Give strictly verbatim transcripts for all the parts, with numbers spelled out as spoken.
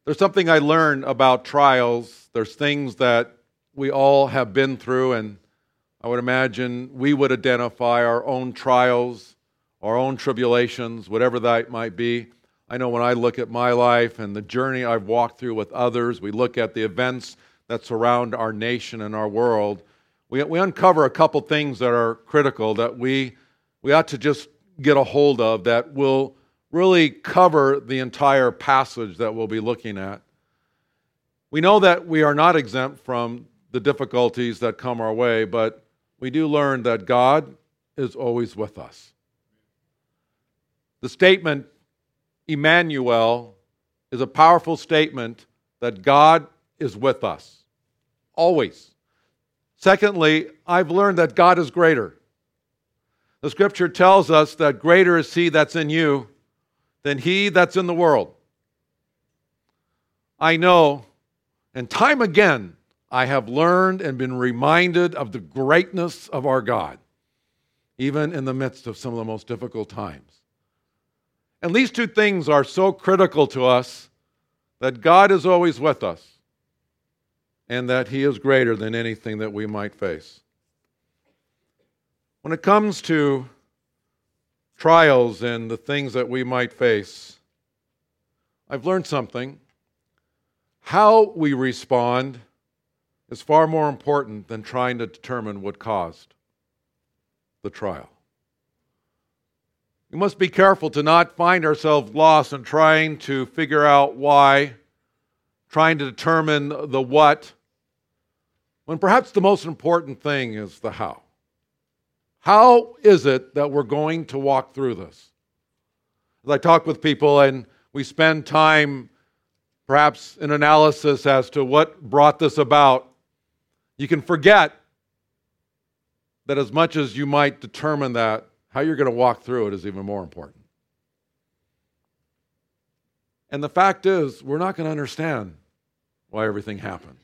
There's something I learned about trials. There's things that we all have been through, and I would imagine we would identify our own trials, our own tribulations, whatever that might be. I know when I look at my life and the journey I've walked through with others, we look at the events that surround our nation and our world, we, we uncover a couple things that are critical that we, we ought to just get a hold of that will really cover the entire passage that we'll be looking at. We know that we are not exempt from the difficulties that come our way, but we do learn that God is always with us. The statement, Emmanuel, is a powerful statement that God is with us, always. Secondly, I've learned that God is greater. The Scripture tells us that greater is He that's in you than he that's in the world. I know, and time again, I have learned and been reminded of the greatness of our God, even in the midst of some of the most difficult times. And these two things are so critical to us, that God is always with us, and that He is greater than anything that we might face. When it comes to trials and the things that we might face, I've learned something. How we respond is far more important than trying to determine what caused the trial. We must be careful to not find ourselves lost in trying to figure out why, trying to determine the what, when perhaps the most important thing is the how. How is it that we're going to walk through this? As I talk with people and we spend time perhaps in analysis as to what brought this about, you can forget that as much as you might determine that, how you're going to walk through it is even more important. And the fact is, we're not going to understand why everything happens.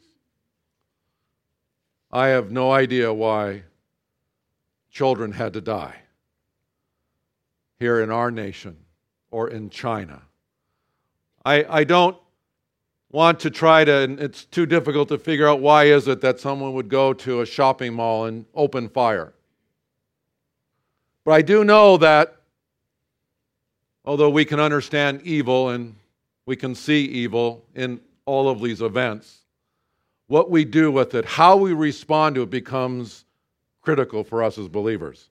I have no idea why children had to die here in our nation or in China. I, I don't want to try to, and it's too difficult to figure out why is it that someone would go to a shopping mall and open fire. But I do know that although we can understand evil and we can see evil in all of these events, what we do with it, how we respond to it becomes critical for us as believers.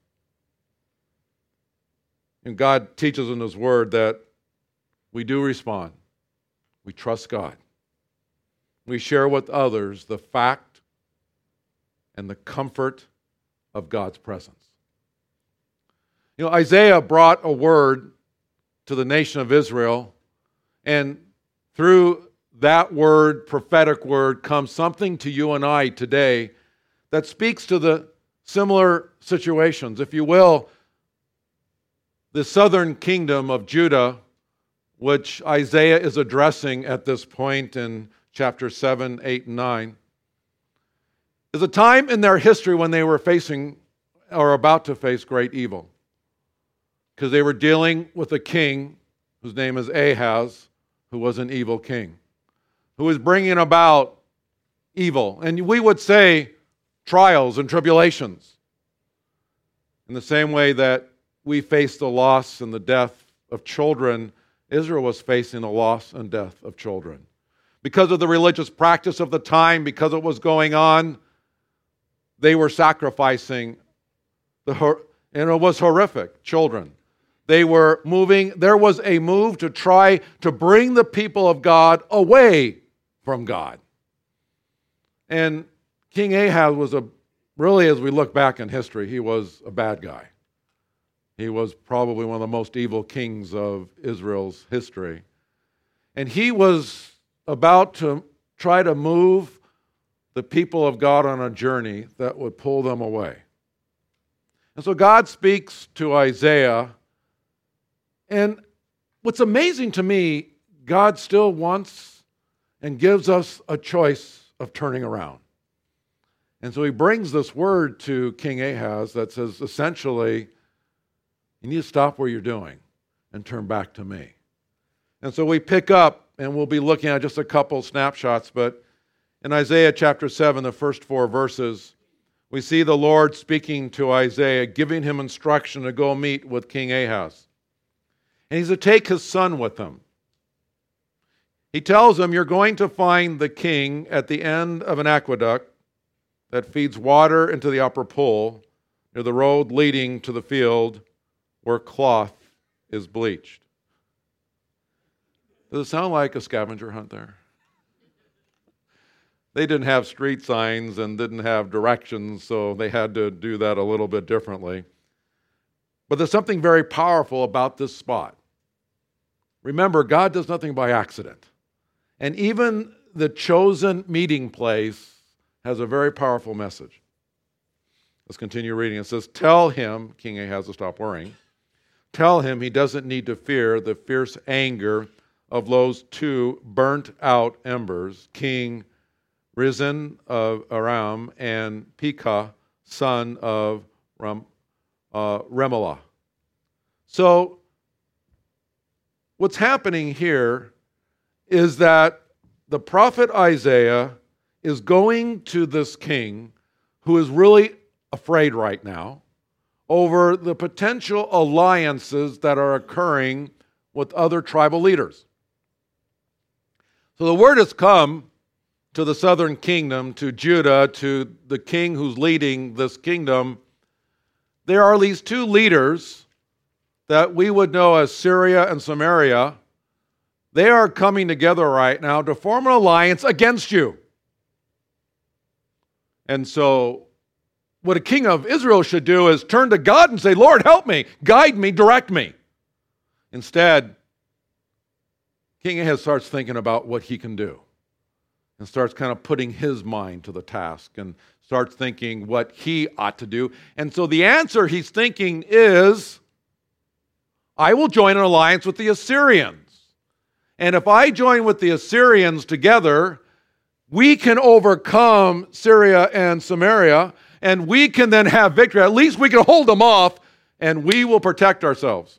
And God teaches in His Word that we do respond. We trust God. We share with others the fact and the comfort of God's presence. You know, Isaiah brought a word to the nation of Israel, and through that word, prophetic word, comes something to you and I today that speaks to the similar situations. If you will, the southern kingdom of Judah, which Isaiah is addressing at this point in chapter seven, eight, and nine, is a time in their history when they were facing or about to face great evil. Because they were dealing with a king whose name is Ahaz, who was an evil king, who was bringing about evil. And we would say trials and tribulations. In the same way that we face the loss and the death of children, Israel was facing the loss and death of children. Because of the religious practice of the time, because it was going on, they were sacrificing, the and it was horrific, children. They were moving, there was a move to try to bring the people of God away from God. And King Ahaz was a, really as we look back in history, he was a bad guy. He was probably one of the most evil kings of Israel's history. And he was about to try to move the people of God on a journey that would pull them away. And so God speaks to Isaiah, and what's amazing to me, God still wants and gives us a choice of turning around. And so He brings this word to King Ahaz that says, essentially, you need to stop what you're doing and turn back to me. And so we pick up and we'll be looking at just a couple snapshots, but in Isaiah chapter seven, the first four verses, we see the Lord speaking to Isaiah, giving him instruction to go meet with King Ahaz. And he's to take his son with him. He tells him, you're going to find the king at the end of an aqueduct that feeds water into the upper pool near the road leading to the field where cloth is bleached. Does it sound like a scavenger hunt there? They didn't have street signs and didn't have directions, so they had to do that a little bit differently. But there's something very powerful about this spot. Remember, God does nothing by accident. And even the chosen meeting place has a very powerful message. Let's continue reading. It says, tell him, King Ahaz, to stop worrying. Tell him he doesn't need to fear the fierce anger of those two burnt-out embers, King Rezin of Aram and Pekah, son of Ram, uh, Remaliah. So, what's happening here is that the prophet Isaiah is going to this king who is really afraid right now over the potential alliances that are occurring with other tribal leaders. So the word has come to the southern kingdom, to Judah, to the king who's leading this kingdom. There are these two leaders that we would know as Syria and Samaria. They are coming together right now to form an alliance against you. And so what a king of Israel should do is turn to God and say, Lord, help me, guide me, direct me. Instead, King Ahaz starts thinking about what he can do and starts kind of putting his mind to the task and starts thinking what he ought to do. And so the answer he's thinking is, I will join an alliance with the Assyrians. And if I join with the Assyrians together, we can overcome Syria and Samaria, and we can then have victory. At least we can hold them off, and we will protect ourselves.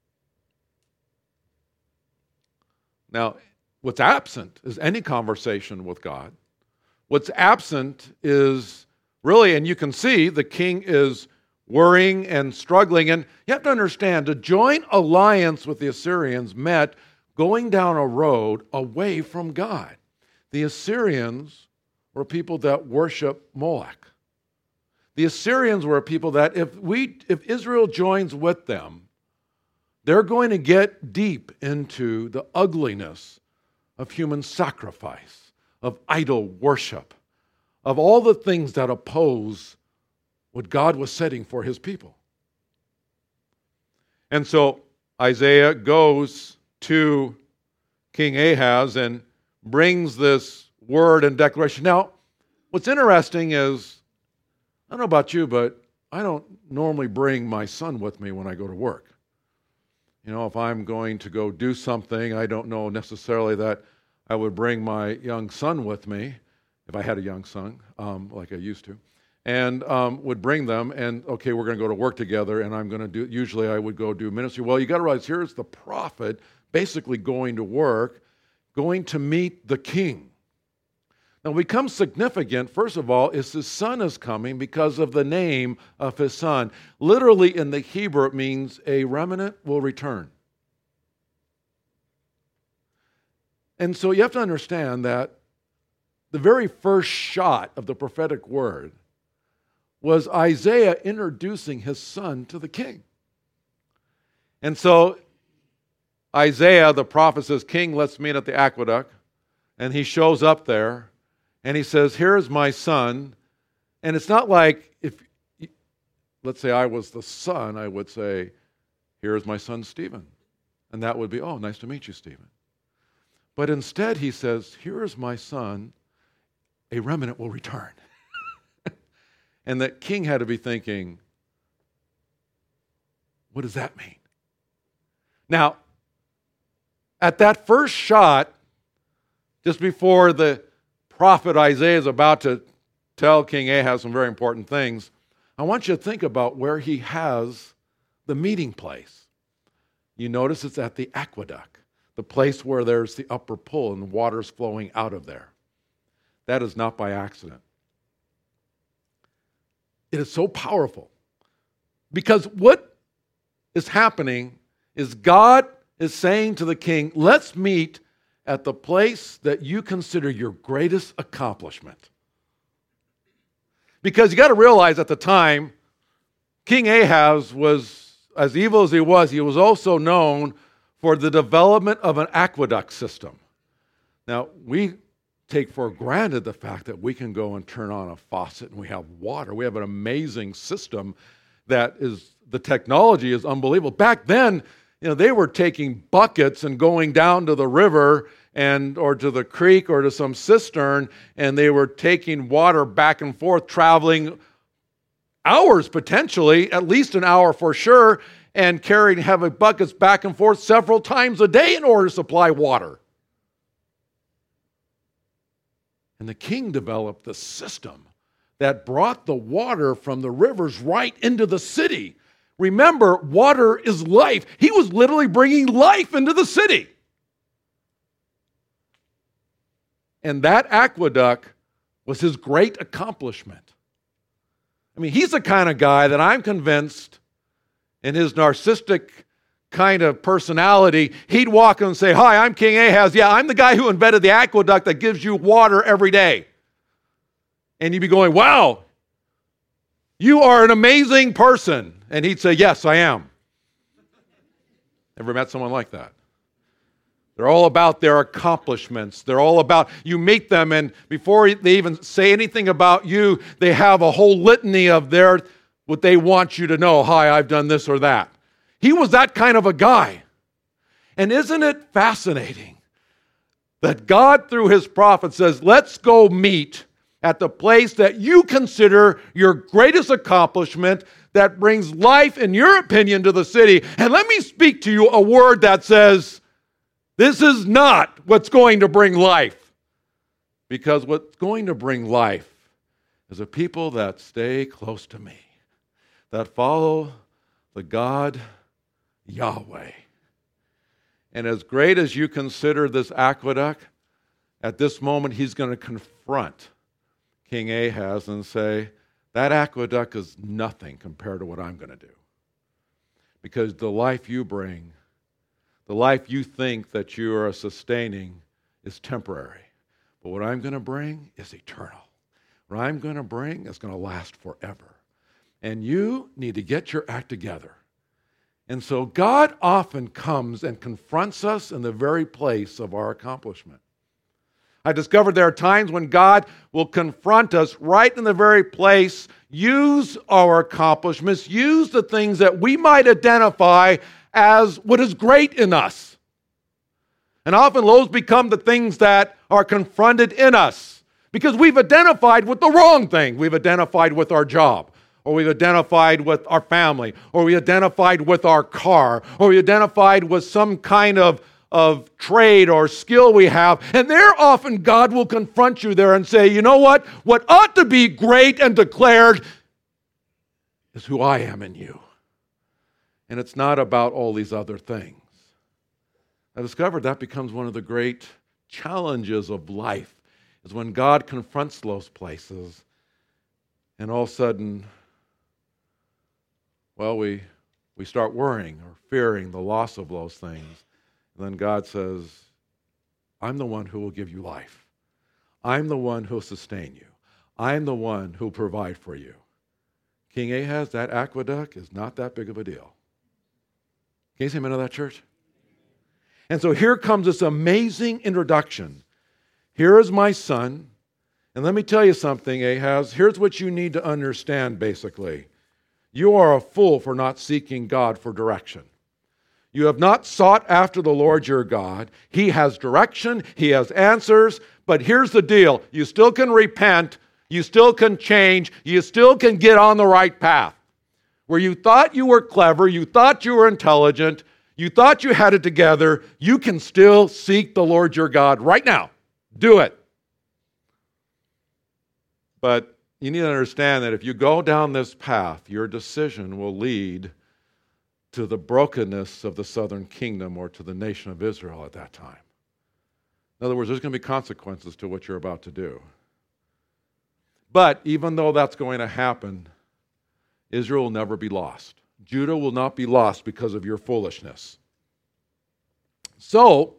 Now, what's absent is any conversation with God. What's absent is really, and you can see, the king is worrying and struggling. And you have to understand, to join alliance with the Assyrians meant going down a road away from God. The Assyrians were people that worship Moloch. The Assyrians were people that if we, if Israel joins with them, they're going to get deep into the ugliness of human sacrifice, of idol worship, of all the things that oppose what God was setting for his people. And so Isaiah goes to King Ahaz and brings this word and declaration. Now, what's interesting is, I don't know about you, but I don't normally bring my son with me when I go to work. You know, if I'm going to go do something, I don't know necessarily that I would bring my young son with me, if I had a young son, um, like I used to, and um, would bring them, and okay, we're going to go to work together, and I'm going to do, usually I would go do ministry. Well, you got to realize, here's the prophet basically going to work, going to meet the king. Now, what becomes significant, first of all, is his son is coming because of the name of his son. Literally in the Hebrew, it means a remnant will return. And so you have to understand that the very first shot of the prophetic word was Isaiah introducing his son to the king. And so Isaiah, the prophet, says, King, let's meet at the aqueduct. And he shows up there. And he says, here's my son. And it's not like if, let's say I was the son, I would say, here's my son Stephen. And that would be, oh, nice to meet you, Stephen. But instead he says, here's my son, a remnant will return. And the king had to be thinking, what does that mean? Now, at that first shot, just before the prophet Isaiah is about to tell King Ahaz some very important things, I want you to think about where he has the meeting place. You notice it's at the aqueduct. the place where there's the upper pool and the water's flowing out of there. That is not by accident. It is so powerful because what is happening is God is saying to the king, let's meet at the place that you consider your greatest accomplishment. Because you got to realize at the time, King Ahaz was, as evil as he was, he was also known for the development of an aqueduct system. Now, we take for granted the fact that we can go and turn on a faucet and we have water. We have an amazing system that is, the technology is unbelievable. Back then, you know, they were taking buckets and going down to the river and or to the creek or to some cistern, and they were taking water back and forth, traveling hours potentially, at least an hour for sure, and carrying heavy buckets back and forth several times a day in order to supply water. And the king developed the system that brought the water from the rivers right into the city. Remember, water is life. He was literally bringing life into the city. And that aqueduct was his great accomplishment. I mean, he's the kind of guy that I'm convinced in his narcissistic kind of personality, he'd walk and say, hi, I'm King Ahaz. Yeah, I'm the guy who invented the aqueduct that gives you water every day. And you'd be going, wow, you are an amazing person. And he'd say, yes, I am. Ever met someone like that? They're all about their accomplishments. They're all about, you meet them, and before they even say anything about you, they have a whole litany of their, what they want you to know. Hi, I've done this or that. He was that kind of a guy. And isn't it fascinating that God, through his prophet, says, let's go meet at the place that you consider your greatest accomplishment that brings life, in your opinion, to the city. And let me speak to you a word that says, this is not what's going to bring life. Because what's going to bring life is a people that stay close to me, that follow the God Yahweh. And as great as you consider this aqueduct, at this moment he's going to confront King Ahaz and say, that aqueduct is nothing compared to what I'm going to do. Because the life you bring, the life you think that you are sustaining is temporary. But what I'm going to bring is eternal. What I'm going to bring is going to last forever. And you need to get your act together. And so God often comes and confronts us in the very place of our accomplishment. I discovered there are times when God will confront us right in the very place, use our accomplishments, use the things that we might identify as what is great in us. And often those become the things that are confronted in us because we've identified with the wrong thing. We've identified with our job, or we've identified with our family, or we identified with our car, or we identified with some kind of, of trade or skill we have. And there often God will confront you there and say, you know what? What ought to be great and declared is who I am in you. And it's not about all these other things. I discovered that becomes one of the great challenges of life, is when God confronts those places, and all of a sudden, well, we, we start worrying or fearing the loss of those things. And then God says, I'm the one who will give you life. I'm the one who will sustain you. I'm the one who will provide for you. King Ahaz, that aqueduct is not that big of a deal. Can you say amen to that, church? And so here comes this amazing introduction. Here is my son. And let me tell you something, Ahaz. Here's what you need to understand, basically. You are a fool for not seeking God for direction. You have not sought after the Lord your God. He has direction. He has answers. But here's the deal. You still can repent. You still can change. You still can get on the right path. Where you thought you were clever, you thought you were intelligent, you thought you had it together, you can still seek the Lord your God right now. Do it. But you need to understand that if you go down this path, your decision will lead to the brokenness of the southern kingdom or to the nation of Israel at that time. In other words, there's going to be consequences to what you're about to do. But even though that's going to happen, Israel will never be lost. Judah will not be lost because of your foolishness. So,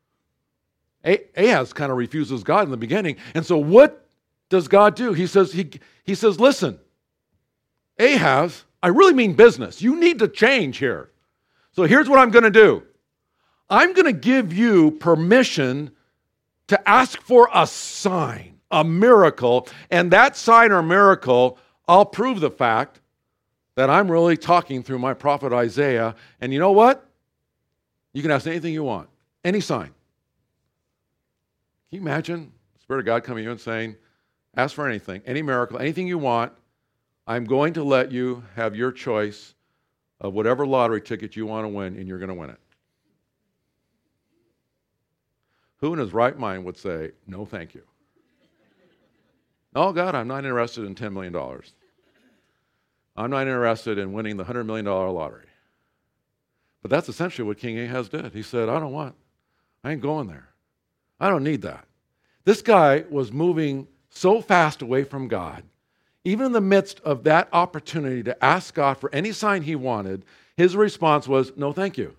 Ahaz kind of refuses God in the beginning. And so what does God do? He says, he, he says, listen, Ahaz, I really mean business. You need to change here. So here's what I'm going to do. I'm going to give you permission to ask for a sign, a miracle. And that sign or miracle, I'll prove the fact that I'm really talking through my prophet Isaiah. And you know what? You can ask anything you want, any sign. Can you imagine the Spirit of God coming to you and saying, ask for anything, any miracle, anything you want. I'm going to let you have your choice of whatever lottery ticket you want to win, and you're going to win it. Who in his right mind would say, no, thank you? Oh, God, I'm not interested in ten million dollars. I'm not interested in winning the one hundred million dollars lottery. But that's essentially what King Ahaz did. He said, I don't want, I ain't going there. I don't need that. This guy was moving so fast away from God. Even in the midst of that opportunity to ask God for any sign he wanted, his response was, no, thank you.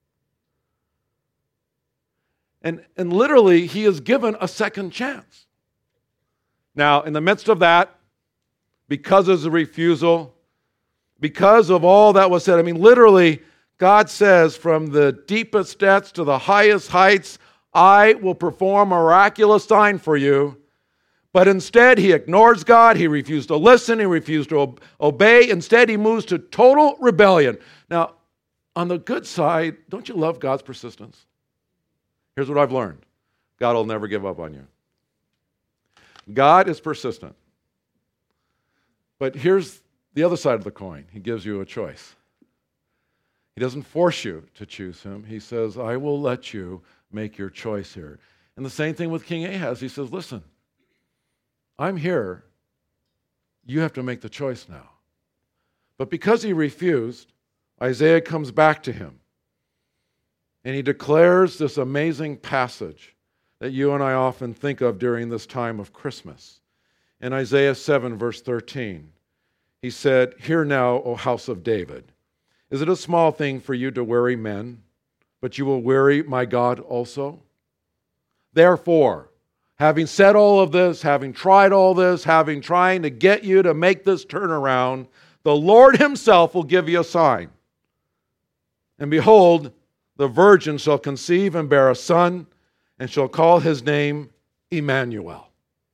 And, and literally, he is given a second chance. Now, in the midst of that, because of his refusal, because of all that was said, I mean, literally, God says, from the deepest depths to the highest heights, I will perform a miraculous sign for you. But instead, he ignores God. He refused to listen. He refused to obey. Instead, he moves to total rebellion. Now, on the good side, don't you love God's persistence? Here's what I've learned. God will never give up on you. God is persistent. But here's the other side of the coin. He gives you a choice. He doesn't force you to choose him. He says, I will let you make your choice here. And the same thing with King Ahaz. He says, listen, I'm here. You have to make the choice now. But because he refused, Isaiah comes back to him. And he declares this amazing passage that you and I often think of during this time of Christmas. In Isaiah seven, verse thirteen, he said, hear now, O house of David. Is it a small thing for you to weary men, but you will weary my God also? Therefore, having said all of this, having tried all this, having trying to get you to make this turnaround, the Lord himself will give you a sign. And behold, the virgin shall conceive and bear a son, and shall call his name Emmanuel.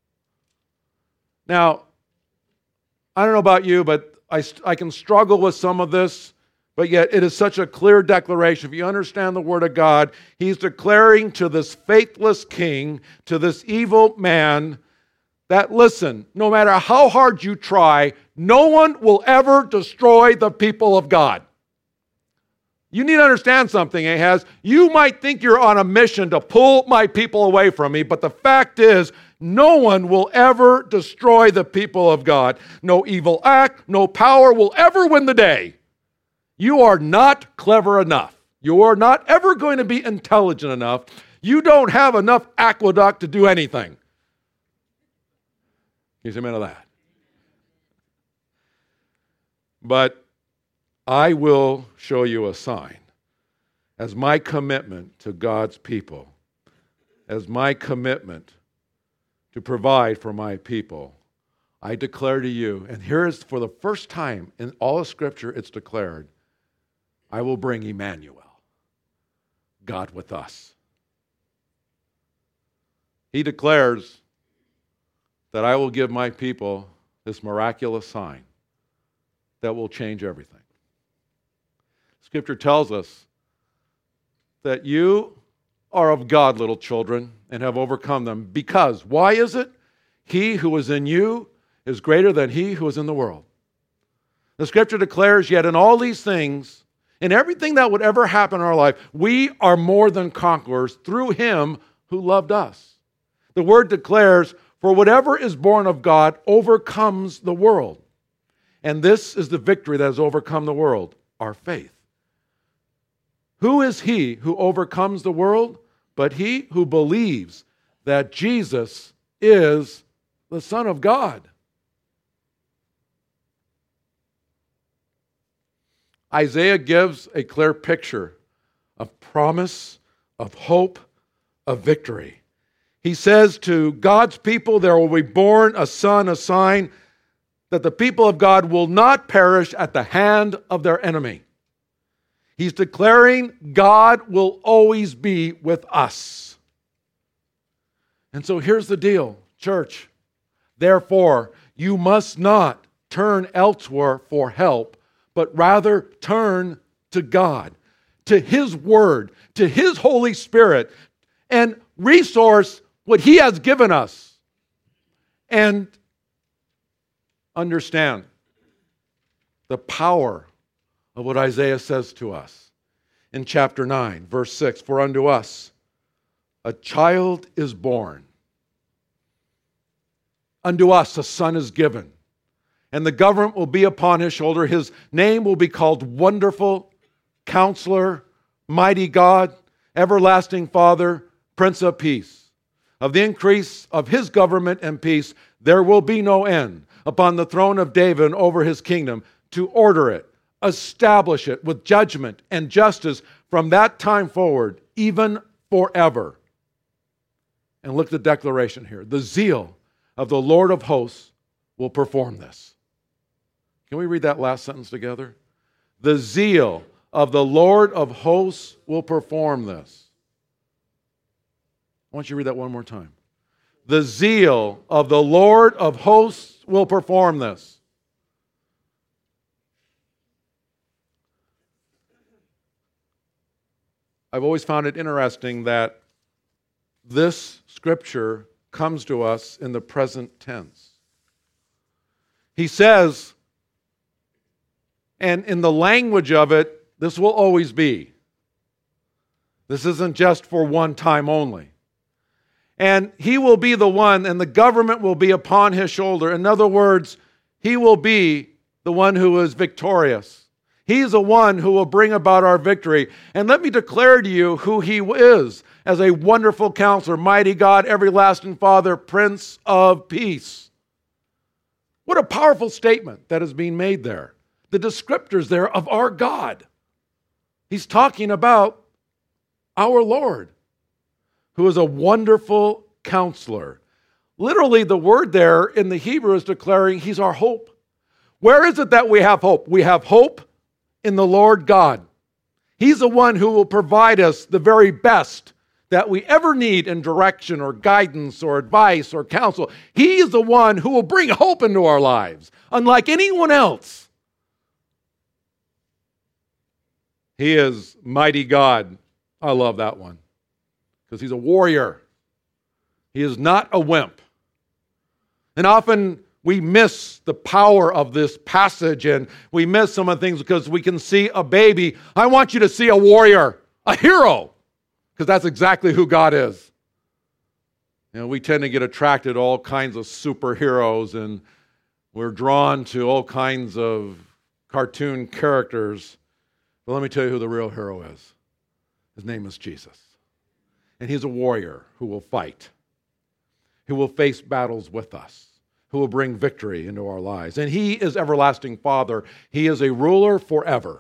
Now, I don't know about you, but I, I can struggle with some of this, but yet it is such a clear declaration. If you understand the Word of God, he's declaring to this faithless king, to this evil man, that listen, no matter how hard you try, no one will ever destroy the people of God. You need to understand something, Ahaz. You might think you're on a mission to pull my people away from me, but the fact is, no one will ever destroy the people of God. No evil act, no power will ever win the day. You are not clever enough. You are not ever going to be intelligent enough. You don't have enough aqueduct to do anything. Can you say amen to that? But I will show you a sign as my commitment to God's people, as my commitment to provide for my people. I declare to you, and here is for the first time in all of Scripture it's declared, I will bring Emmanuel, God with us. He declares that I will give my people this miraculous sign that will change everything. Scripture tells us that you are of God, little children, and have overcome them. Because, why is it? He who is in you is greater than he who is in the world. The Scripture declares, yet in all these things, in everything that would ever happen in our life, we are more than conquerors through him who loved us. The Word declares, for whatever is born of God overcomes the world. And this is the victory that has overcome the world, our faith. Who is he who overcomes the world? But he who believes that Jesus is the Son of God. Isaiah gives a clear picture of promise, of hope, of victory. He says to God's people, there will be born a son, a sign that the people of God will not perish at the hand of their enemy. He's declaring God will always be with us. And so here's the deal, church. Therefore, you must not turn elsewhere for help, but rather turn to God, to His Word, to His Holy Spirit, and resource what He has given us. And understand the power of what Isaiah says to us in chapter nine, verse six. For unto us a child is born. Unto us a son is given. And the government will be upon his shoulder. His name will be called Wonderful, Counselor, Mighty God, Everlasting Father, Prince of Peace. Of the increase of his government and peace, there will be no end upon the throne of David and over his kingdom, to order it, establish it with judgment and justice from that time forward, even forever. And look at the declaration here. The zeal of the Lord of hosts will perform this. Can we read that last sentence together? The zeal of the Lord of hosts will perform this. I want you to read that one more time. The zeal of the Lord of hosts will perform this. I've always found it interesting that this scripture comes to us in the present tense. He says, and in the language of it, this will always be. This isn't just for one time only. And he will be the one, and the government will be upon his shoulder. In other words, he will be the one who is victorious. He's the one who will bring about our victory. And let me declare to you who he is as a wonderful counselor, mighty God, everlasting Father, Prince of Peace. What a powerful statement that is being made there. The descriptors there of our God. He's talking about our Lord, who is a wonderful counselor. Literally, the word there in the Hebrew is declaring he's our hope. Where is it that we have hope? We have hope in the Lord God. He's the one who will provide us the very best that we ever need in direction or guidance or advice or counsel. He is the one who will bring hope into our lives, unlike anyone else. He is mighty God. I love that one, because he's a warrior. He is not a wimp. And often we miss the power of this passage, and we miss some of the things because we can see a baby. I want you to see a warrior, a hero, because that's exactly who God is. You know, we tend to get attracted to all kinds of superheroes, and we're drawn to all kinds of cartoon characters. But let me tell you who the real hero is. His name is Jesus. And he's a warrior who will fight, who will face battles with us, who will bring victory into our lives. And he is everlasting Father. He is a ruler forever.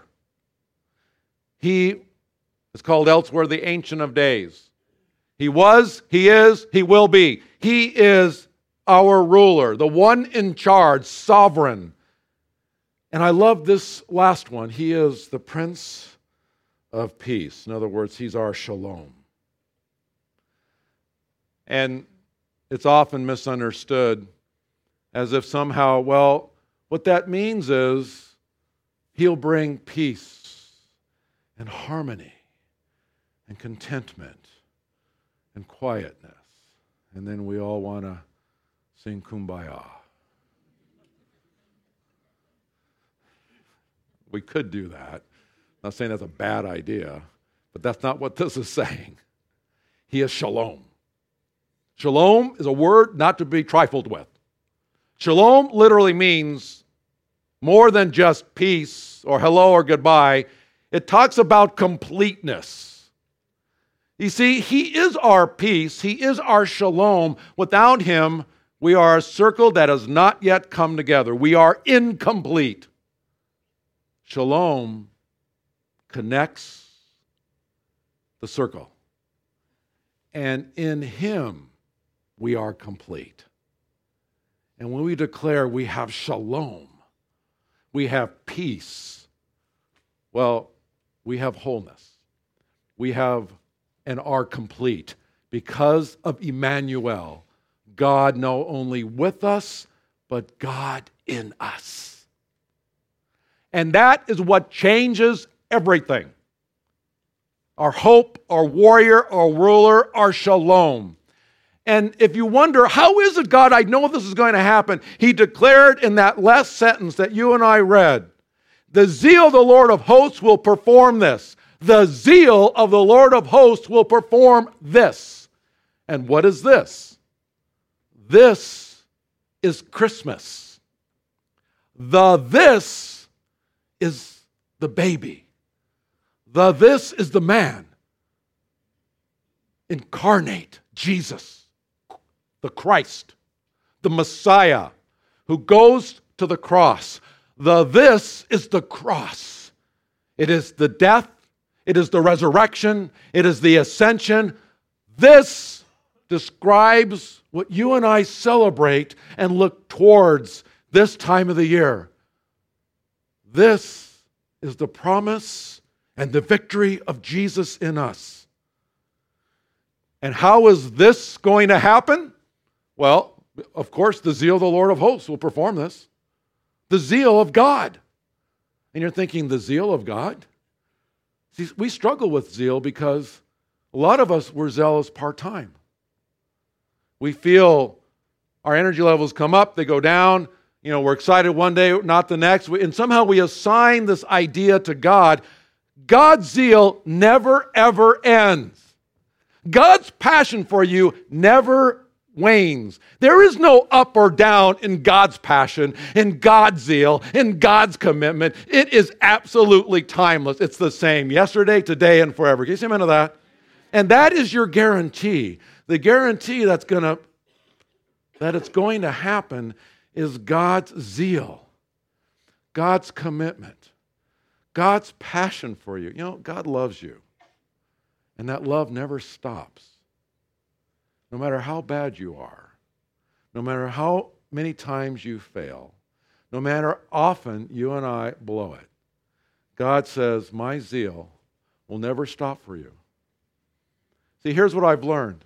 He is called elsewhere the Ancient of Days. He was, he is, he will be. He is our ruler, the one in charge, sovereign. And I love this last one. He is the Prince of Peace. In other words, he's our shalom. And it's often misunderstood as if somehow, well, what that means is he'll bring peace and harmony and contentment and quietness. And then we all want to sing Kumbaya. We could do that. I'm not saying that's a bad idea, but that's not what this is saying. He is shalom. Shalom is a word not to be trifled with. Shalom literally means more than just peace or hello or goodbye. It talks about completeness. You see, He is our peace. He is our shalom. Without Him, we are a circle that has not yet come together. We are incomplete. Shalom connects the circle. And in Him, we are complete. And when we declare we have shalom, we have peace, well, we have wholeness. We have and are complete because of Emmanuel, God not only with us, but God in us. And that is what changes everything. Our hope, our warrior, our ruler, our shalom. And if you wonder, how is it, God, I know this is going to happen? He declared in that last sentence that you and I read, the zeal of the Lord of hosts will perform this. The zeal of the Lord of hosts will perform this. And what is this? This is Christmas. The this is the baby. The this is the man. Incarnate, Jesus, the Christ, the Messiah, who goes to the cross. The this is the cross. It is the death. It is the resurrection. It is the ascension. This describes what you and I celebrate and look towards this time of the year. This is the promise and the victory of Jesus in us. And how is this going to happen? Well, of course, the zeal of the Lord of hosts will perform this. The zeal of God. And you're thinking, the zeal of God? See, we struggle with zeal because a lot of us were zealous part-time. We feel our energy levels come up, they go down. You know, we're excited one day, not the next. And somehow we assign this idea to God. God's zeal never, ever ends. God's passion for you never wanes. There is no up or down in God's passion, in God's zeal, in God's commitment. It is absolutely timeless. It's the same yesterday, today, and forever. Can you say amen to that? And that is your guarantee. The guarantee that's going to that it's going to happen is God's zeal, God's commitment, God's passion for you. You know, God loves you. And that love never stops. No matter how bad you are, no matter how many times you fail, no matter often you and I blow it, God says, my zeal will never stop for you. See, here's what I've learned.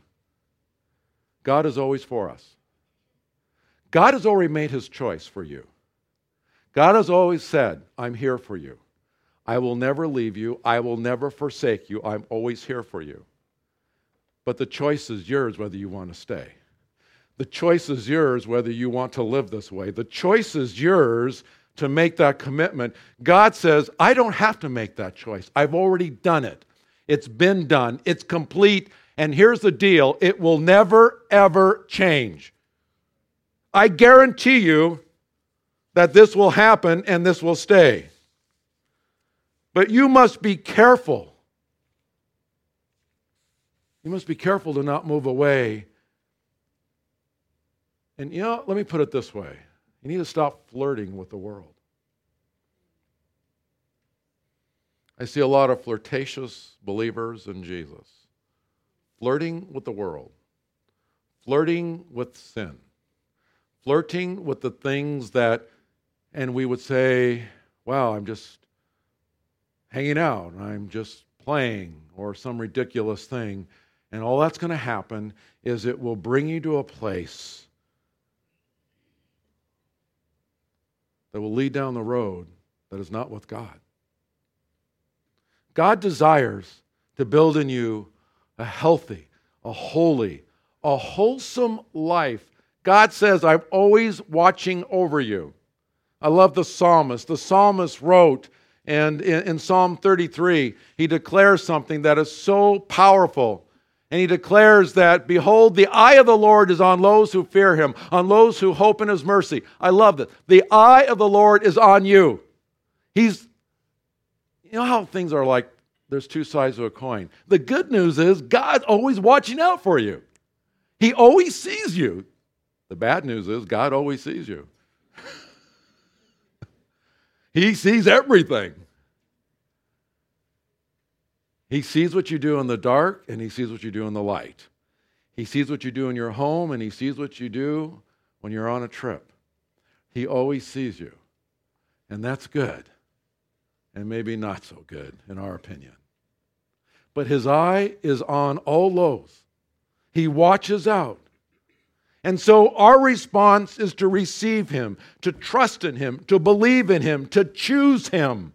God is always for us. God has already made His choice for you. God has always said, I'm here for you. I will never leave you. I will never forsake you. I'm always here for you. But the choice is yours whether you want to stay. The choice is yours whether you want to live this way. The choice is yours to make that commitment. God says, I don't have to make that choice. I've already done it. It's been done. It's complete. And here's the deal. It will never, ever change. I guarantee you that this will happen and this will stay. But you must be careful. You must be careful to not move away. And you know, let me put it this way. You need to stop flirting with the world. I see a lot of flirtatious believers in Jesus. Flirting with the world. Flirting with sin. Flirting with the things that, and we would say, wow, I'm just hanging out, I'm just playing, or some ridiculous thing. And all that's going to happen is it will bring you to a place that will lead down the road that is not with God. God desires to build in you a healthy, a holy, a wholesome life. God says, I'm always watching over you. I love the psalmist. The psalmist wrote, and in, in Psalm thirty-three, he declares something that is so powerful. And he declares that, behold, the eye of the Lord is on those who fear Him, on those who hope in His mercy. I love that. The eye of the Lord is on you. He's, You know how things are like there's two sides to a coin. The good news is God's always watching out for you. He always sees you. The bad news is God always sees you. He sees everything. He sees what you do in the dark, and he sees what you do in the light. He sees what you do in your home, and he sees what you do when you're on a trip. He always sees you. And that's good. And maybe not so good, in our opinion. But his eye is on all those. He watches out. And so our response is to receive him, to trust in him, to believe in him, to choose him.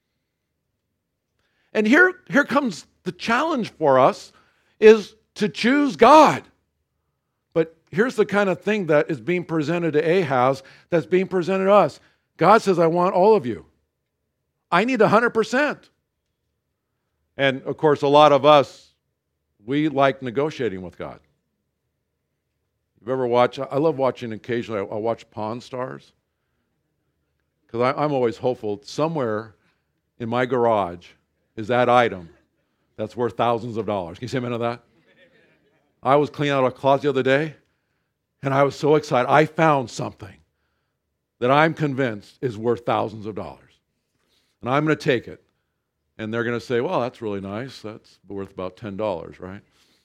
And here, here comes the challenge for us, is to choose God. But here's the kind of thing that is being presented to Ahaz that's being presented to us. God says, I want all of you. I need one hundred percent. And of course, a lot of us, we like negotiating with God. You've ever watched, I love watching occasionally, I watch Pawn Stars. Because I'm always hopeful, somewhere in my garage is that item that's worth thousands of dollars. Can you say amen to that? I was cleaning out a closet the other day, and I was so excited. I found something that I'm convinced is worth thousands of dollars. And I'm going to take it. And they're going to say, well, that's really nice. That's worth about ten dollars, right?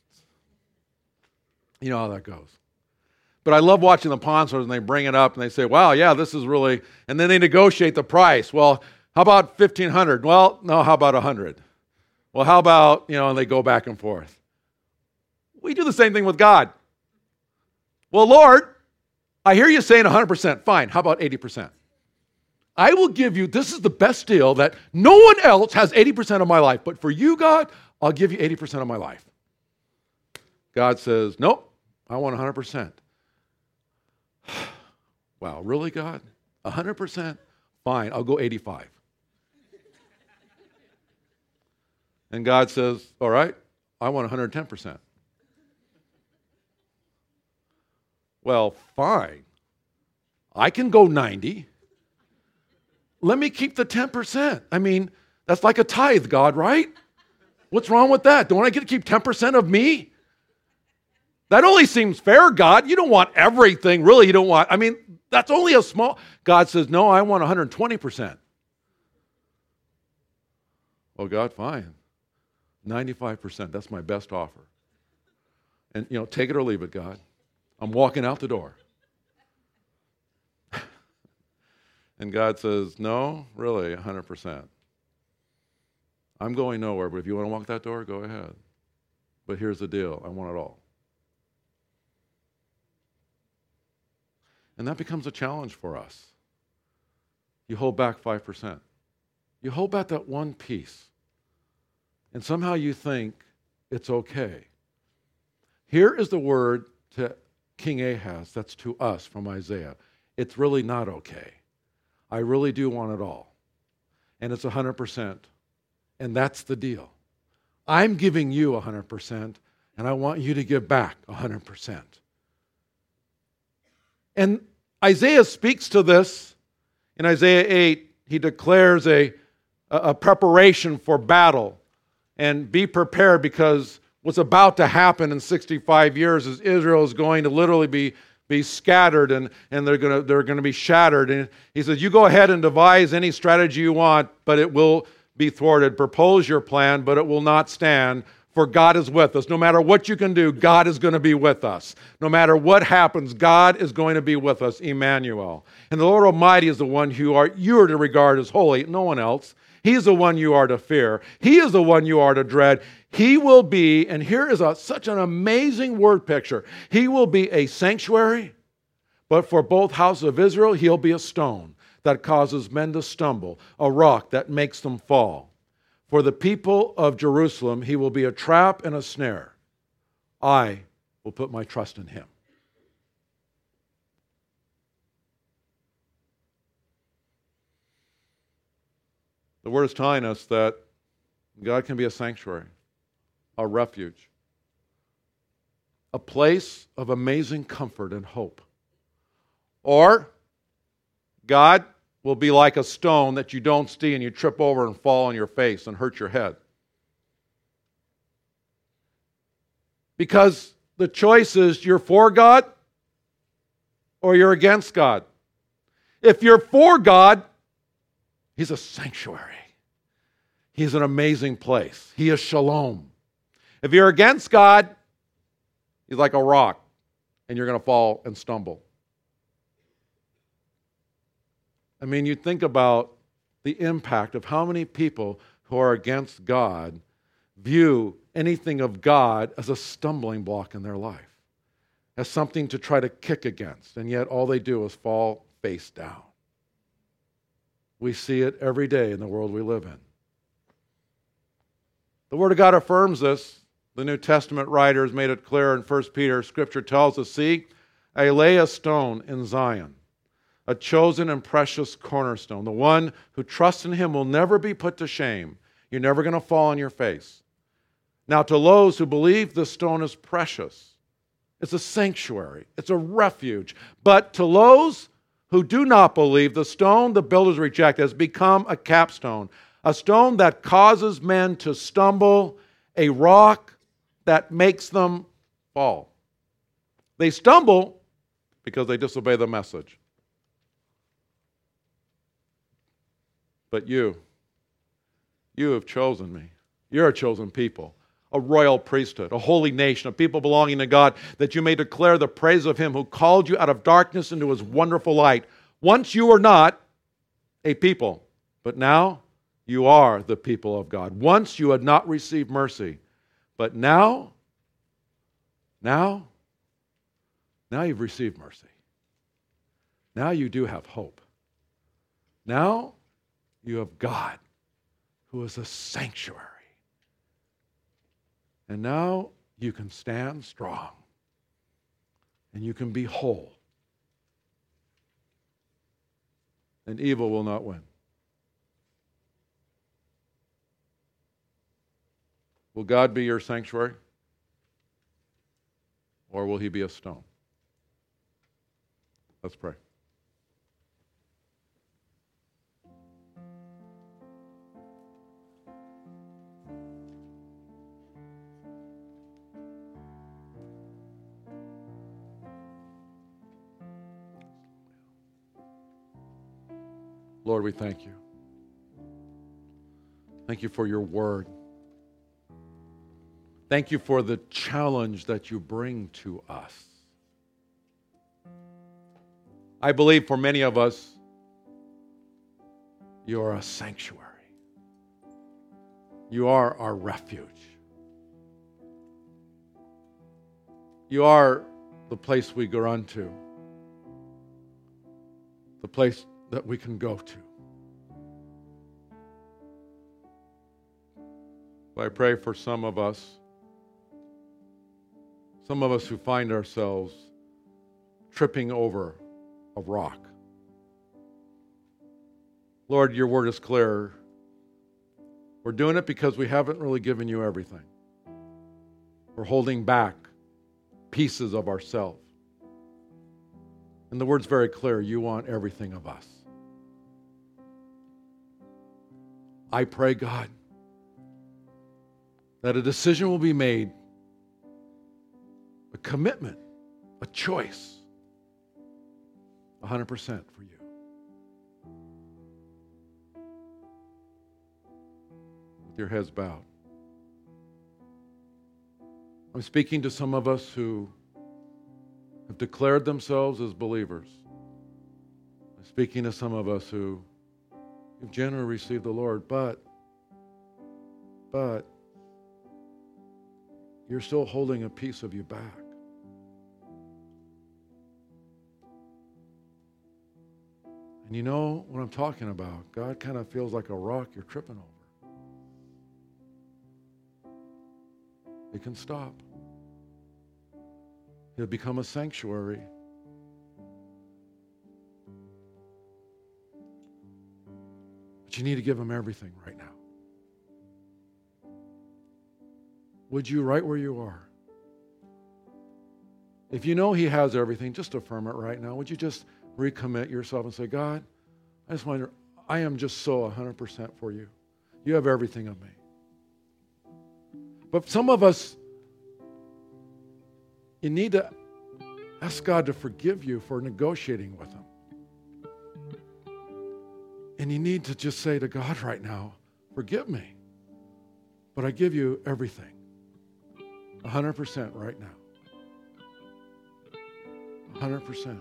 You know how that goes. But I love watching the pawn stores, and they bring it up, and they say, wow, yeah, this is really... And then they negotiate the price. Well, how about fifteen hundred dollars? Well, no, how about one hundred dollars? Well, how about, you know, and they go back and forth. We do the same thing with God. Well, Lord, I hear you saying one hundred percent. Fine. How about eighty percent? I will give you, this is the best deal that no one else has eighty percent of my life. But for you, God, I'll give you eighty percent of my life. God says, nope, I want one hundred percent. Wow, really, God? one hundred percent? Fine, I'll go eighty-five. And God says, all right, I want one hundred ten percent. Well, fine. I can go ninety. Let me keep the ten percent. I mean, that's like a tithe, God, right? What's wrong with that? Don't I get to keep ten percent of me? That only seems fair, God. You don't want everything. Really, you don't want, I mean, that's only a small. God says, no, I want one hundred twenty percent. Well, God, fine. ninety-five percent. That's my best offer. And, you know, take it or leave it, God. I'm walking out the door. And God says, no, really, one hundred percent. I'm going nowhere, but if you want to walk that door, go ahead. But here's the deal. I want it all. And that becomes a challenge for us. You hold back five percent. You hold back that one piece. And somehow you think it's okay. Here is the word to King Ahaz that's to us from Isaiah. It's really not okay. I really do want it all. And it's one hundred percent. And that's the deal. I'm giving you one hundred percent, and I want you to give back one hundred percent. And Isaiah speaks to this. In Isaiah eight, he declares a, a preparation for battle. And be prepared, because what's about to happen in sixty-five years is Israel is going to literally be, be scattered, and, and they're going to they're going to be shattered. And he says, you go ahead and devise any strategy you want, but it will be thwarted. Propose your plan, but it will not stand. For God is with us. No matter what you can do, God is going to be with us. No matter what happens, God is going to be with us, Emmanuel. And the Lord Almighty is the one who are, you are to regard as holy, no one else. He is the one you are to fear. He is the one you are to dread. He will be, and here is a, such an amazing word picture. He will be a sanctuary, but for both houses of Israel, he'll be a stone that causes men to stumble, a rock that makes them fall. For the people of Jerusalem, he will be a trap and a snare. I will put my trust in him. The word is telling us that God can be a sanctuary, a refuge, a place of amazing comfort and hope. Or God will be like a stone that you don't see and you trip over and fall on your face and hurt your head. Because the choice is you're for God or you're against God. If you're for God, He's a sanctuary. He's an amazing place. He is shalom. If you're against God, He's like a rock, and you're going to fall and stumble. I mean, you think about the impact of how many people who are against God view anything of God as a stumbling block in their life, as something to try to kick against, and yet all they do is fall face down. We see it every day in the world we live in. The Word of God affirms this. The New Testament writers made it clear in First Peter. Scripture tells us, see, I lay a stone in Zion, a chosen and precious cornerstone. The one who trusts in Him will never be put to shame. You're never going to fall on your face. Now, to those who believe, the stone is precious. It's a sanctuary. It's a refuge. But to those who do not believe, the stone the builders reject has become a capstone, a stone that causes men to stumble, a rock that makes them fall. They stumble because they disobey the message. But you, you have chosen me. You're a chosen people, a royal priesthood, a holy nation, a people belonging to God, that you may declare the praise of Him who called you out of darkness into His wonderful light. Once you were not a people, but now you are the people of God. Once you had not received mercy, but now, now, now you've received mercy. Now you do have hope. Now you have God, who is a sanctuary. And now you can stand strong. And you can be whole. And evil will not win. Will God be your sanctuary? Or will He be a stone? Let's pray. Lord, we thank you. Thank you for your word. Thank you for the challenge that you bring to us. I believe for many of us, you are a sanctuary. You are our refuge. You are the place we go run to, the place that we can go to. I pray for some of us, some of us who find ourselves tripping over a rock. Lord, your word is clear. We're doing it because we haven't really given you everything. We're holding back pieces of ourselves. And the word's very clear. You want everything of us. I pray, God, that a decision will be made, a commitment, a choice, one hundred percent for you. With your heads bowed. I'm speaking to some of us who have declared themselves as believers. I'm speaking to some of us who have generally received the Lord, but, but, you're still holding a piece of you back. And you know what I'm talking about. God kind of feels like a rock you're tripping over. It can stop. He'll become a sanctuary. But you need to give him everything right now. Would you, right where you are? If you know he has everything, just affirm it right now. Would you just recommit yourself and say, God, I just wonder, I am just so one hundred percent for you. You have everything of me. But some of us, you need to ask God to forgive you for negotiating with Him. And you need to just say to God right now, forgive me, but I give you everything. one hundred percent right now. one hundred percent.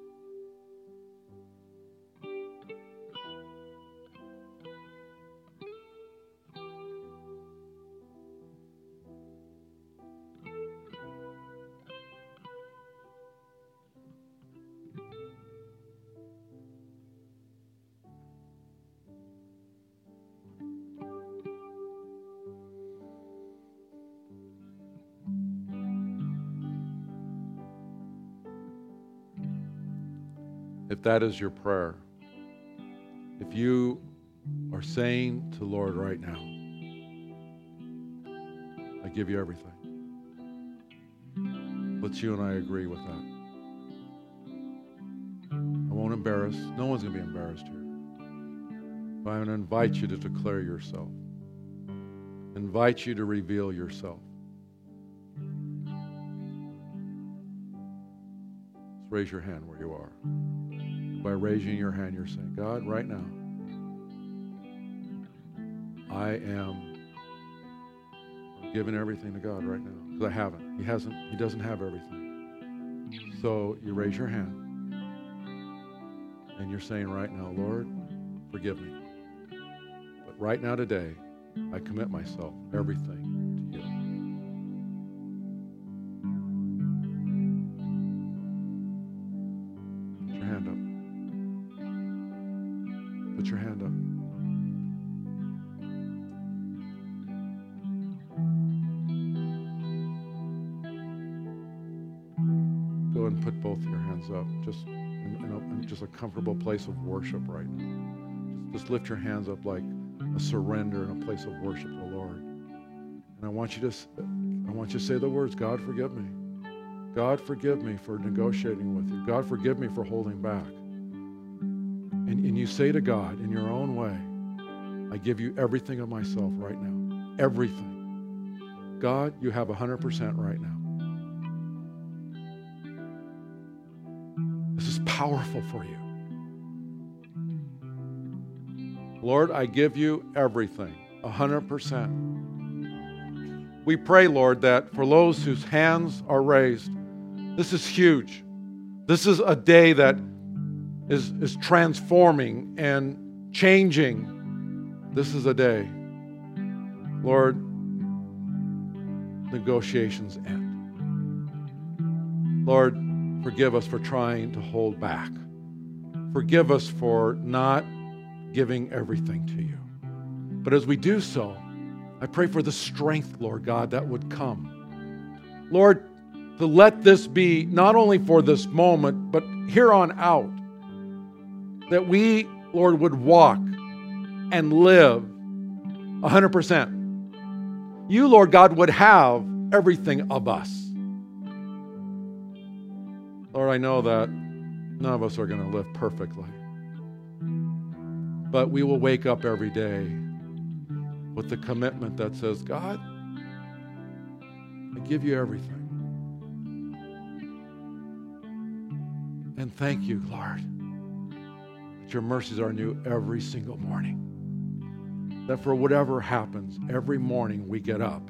If that is your prayer, if you are saying to the Lord right now, I give you everything. Let's you and I agree with that. I won't embarrass. No one's going to be embarrassed here. But I'm going to invite you to declare yourself. Invite you to reveal yourself. Just raise your hand where you are. By raising your hand, you're saying, God, right now, I am giving everything to God right now. Because I haven't. He hasn't. He doesn't have everything. So you raise your hand. And you're saying right now, Lord, forgive me. But right now today, I commit myself, everything, to you. Put your hand up. Put your hand up. Go ahead and put both of your hands up. Just in, in, a, in just a comfortable place of worship right now. Just, just lift your hands up like a surrender in a place of worship to the Lord. And I want you to, I want you to say the words, God, forgive me. God, forgive me for negotiating with you. God, forgive me for holding back. And, and you say to God in your own way, I give you everything of myself right now. Everything. God, you have one hundred percent right now. This is powerful for you. Lord, I give you everything, one hundred percent. We pray, Lord, that for those whose hands are raised, this is huge. This is a day that is, is transforming and changing. This is a day, Lord, negotiations end. Lord, forgive us for trying to hold back. Forgive us for not giving everything to you. But as we do so, I pray for the strength, Lord God, that would come. Lord, to let this be not only for this moment, but here on out, that we, Lord, would walk and live one hundred percent. You, Lord God, would have everything of us. Lord, I know that none of us are going to live perfectly. But we will wake up every day with the commitment that says, God, I give you everything. And thank you, Lord, that your mercies are new every single morning. That for whatever happens, every morning we get up.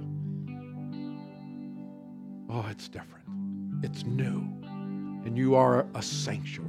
Oh, it's different. It's new. And you are a sanctuary.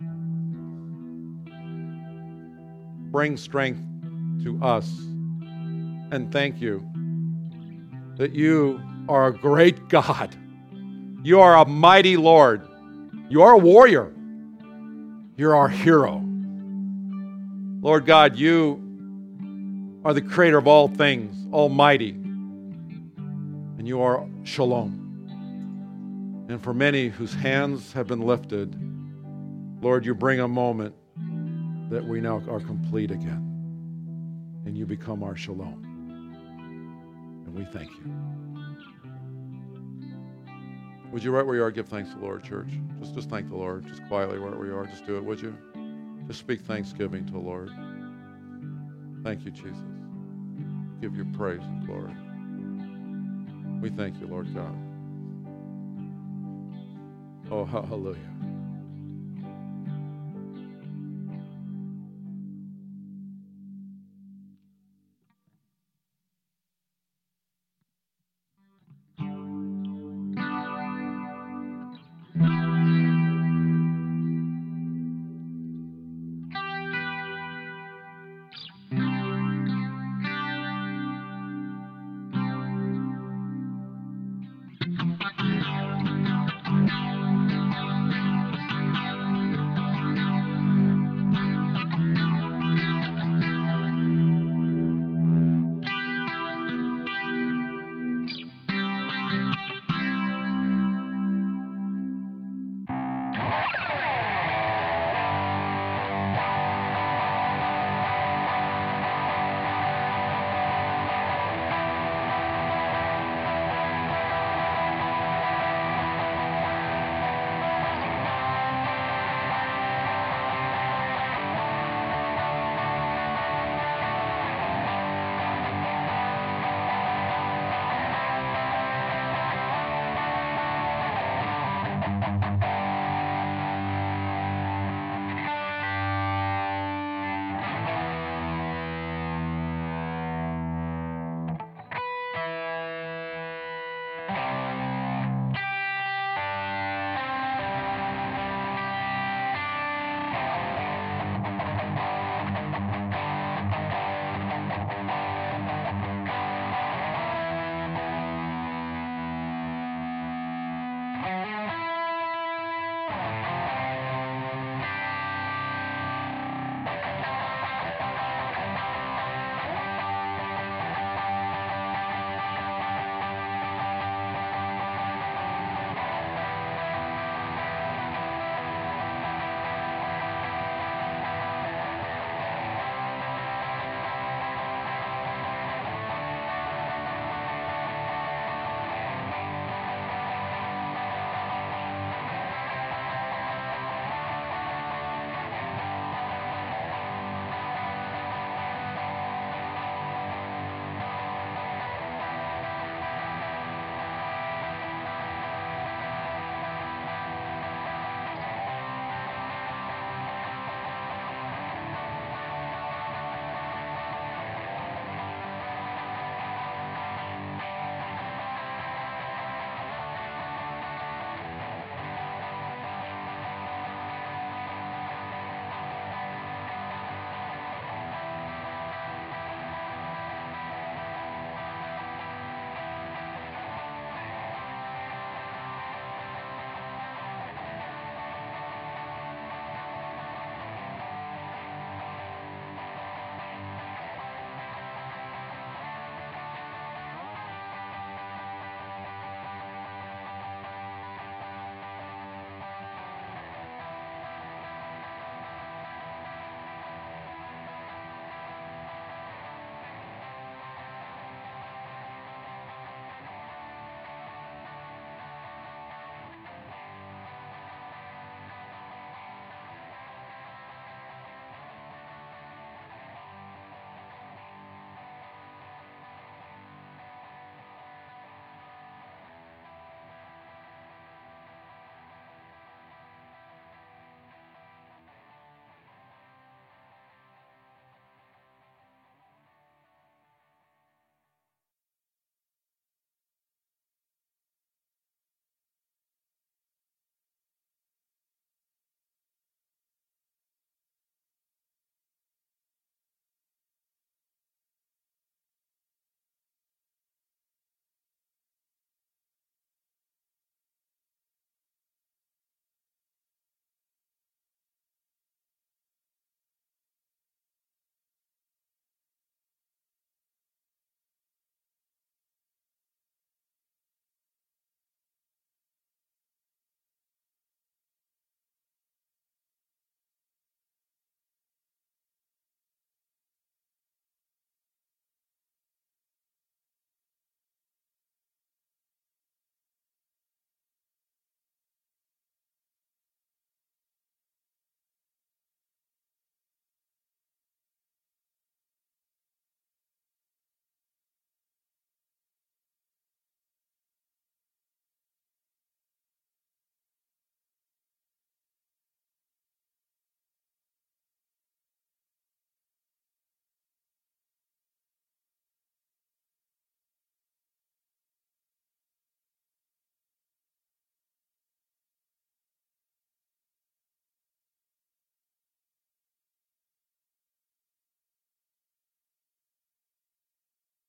Bring strength to us. And thank you that you are a great God. You are a mighty Lord. You are a warrior. You're our hero. Lord God, you are the creator of all things, almighty. And you are Shalom. And for many whose hands have been lifted, Lord, you bring a moment that we now are complete again. And you become our Shalom. And we thank you. Would you, right where you are, give thanks to the Lord, church? Just, just thank the Lord. Just quietly right where you are. Just do it, would you? to speak thanksgiving to the Lord. Thank you, Jesus. Give you praise and glory. We thank you, Lord God. Oh, hallelujah.